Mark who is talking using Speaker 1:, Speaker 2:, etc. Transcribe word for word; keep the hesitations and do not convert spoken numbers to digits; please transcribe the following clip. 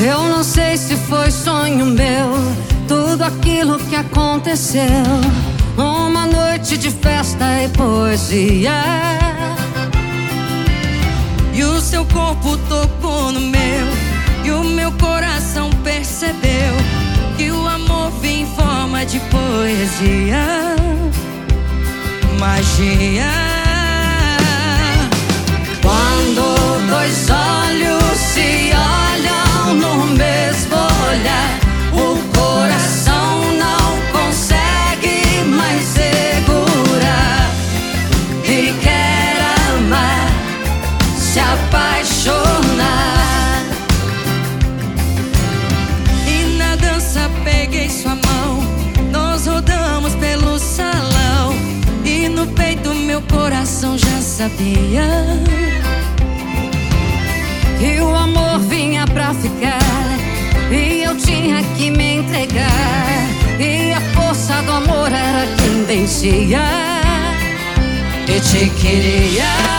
Speaker 1: Eu não sei se foi sonho meu, tudo aquilo que aconteceu. Uma noite de festa e poesia,
Speaker 2: e o seu corpo tocou no meu, e o meu coração percebeu que o amor vinha em forma de poesia, magia.
Speaker 1: Quando dois olhos se olham no mesmo olhar, o coração não consegue mais segurar e quer amar, se apaixonar.
Speaker 2: E na dança peguei sua mão, nós rodamos pelo salão, e no peito meu coração já sabia
Speaker 1: que o amor vinha pra ficar, e eu tinha que me entregar, e a força do amor era quem vencia, e te queria.